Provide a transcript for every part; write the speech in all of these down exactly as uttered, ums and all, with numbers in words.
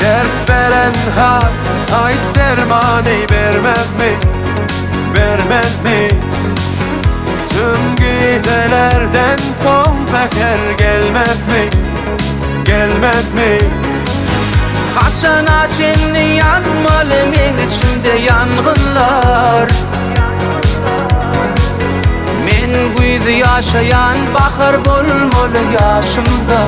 Dert veren hal ay dermanı vermez mi? Vermez mi? Tüm gecelerden son seher gelmez mi? Gelmez mi? Kaçan açın yanmalı men içimde yangınlar. Men güýdi yaşayan bahar bolmalı yaşımda.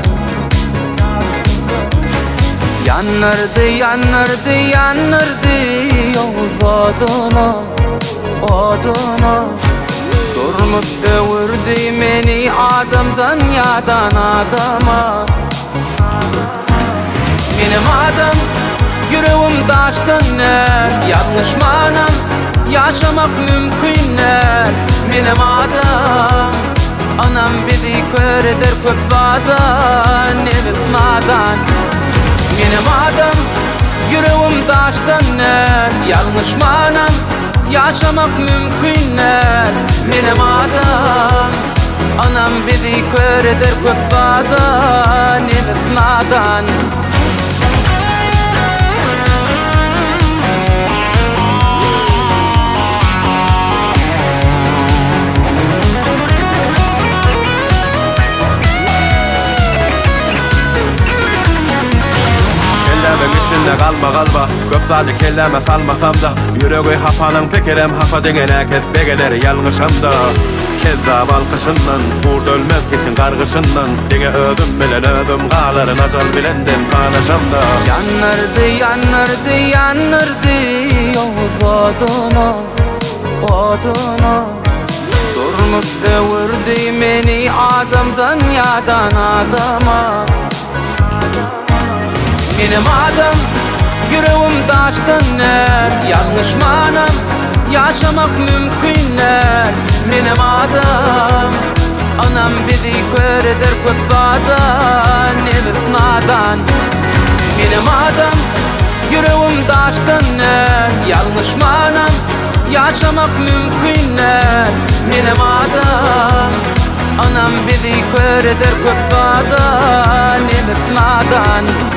Yanırdı, yanırdı, yanırdı oduna, oduna. Durmuş öwürdi meni adamdan yadan adama. Benim adam, yüreğim taştan ner. Yanlış manam, yaşamak mümkünler. Benim adam, anam bizi kör eder köp vadan, evet nadan. Benim adam, yüreğim taştan ner. Yanlış manam, yaşamak mümkünler. Benim adam, anam bizi kör eder köp vadan, evet nadan. İçinde kalma kalma, köp zadi kelleme salmasam da. Yüreği hapanın pekirem hapa degene kes begeleri yalnışamda. Kezzab alkışından, uğurda ölmez gitin kargışından. Dege özüm bilen özüm ağların acal bilenden sanaşamda. Yanırdı, yanırdı, yanırdı oduna, oduna. Durmuş öwürdi meni adamdan yadan adama. Benim adam, yüreğim taştan ner. Yanlış manam, yaşamak mümkünler. Benim adam, anam bizi kör eder köp vadan, evet nadan. Benim adam, yüreğim taştan ner. Yanlış manam, yaşamak mümkünler. Benim adam, anam bizi kör eder köp vadan, evet nadan.